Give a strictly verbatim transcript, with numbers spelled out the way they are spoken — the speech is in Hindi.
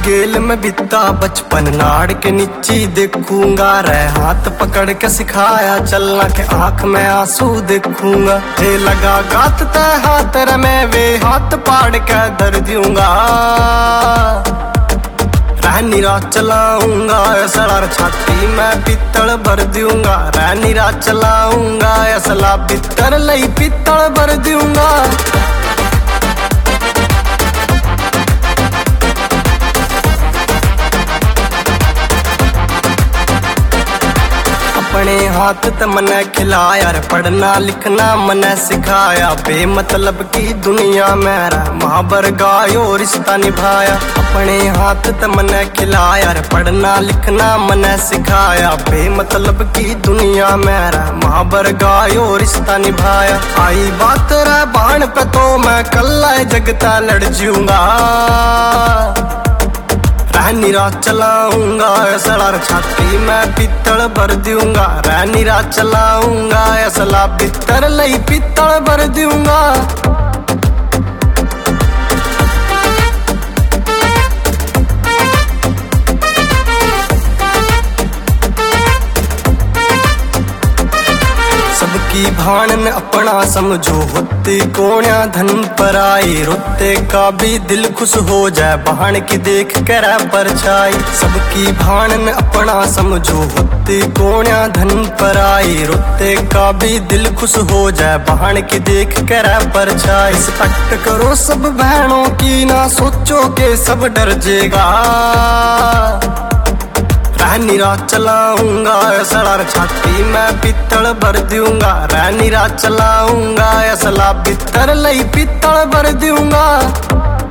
गेल में बिता बचपन नाड़ के नीची देखूंगा रे हाथ पकड़ के सिखाया चलना के आंख में आंसू देखूंगा हे लगा गात ते हाथ रे मैं वे हाथ पाड़ के दर दूंगा रहनी रात चलाऊंगा सड़र छाती में पित्तल भर दूंगा रहनी रात चलाऊंगा असला पित्तर लई पित्तल भर दूंगा अपने हाथ त मने खिलाया रे पढ़ना लिखना मने सिखाया बेमतलब की दुनिया मेरा महाबर गायो रिश्ता निभाया अपने हाथ त मने खिलाया रे पढ़ना लिखना मने सिखाया बेमतलब की दुनिया मेरा महाबर गायो रिश्ता निभाया आई बात रे बाण पे तो मैं कल्ला जगता लड़ जूंगा रहनी रात चलाऊंगा सड़र छाती में पित्तल भर दूंगा रहनी रात चलाऊंगा असला पित्तर लई पित्तल भर दूंगा सबकी भान अपना समझो होते कोण्या धन पर आए रोते का भी दिल खुश हो जाए बहन की देख कर परछाई सबकी भान अपना समझो होते कोण्या धन पर आए रोते का भी दिल खुश हो जाए बहन की देख कर परछाई रिस्पेक्ट करो सब बहनों की ना सोचो के सब डर जेगा रहनी रात चलाऊंगा सड़र छाती में पित्तल भर दूंगा रहनी रात चलाऊंगा असला पित्तर लई पित्तल भर दूंगा।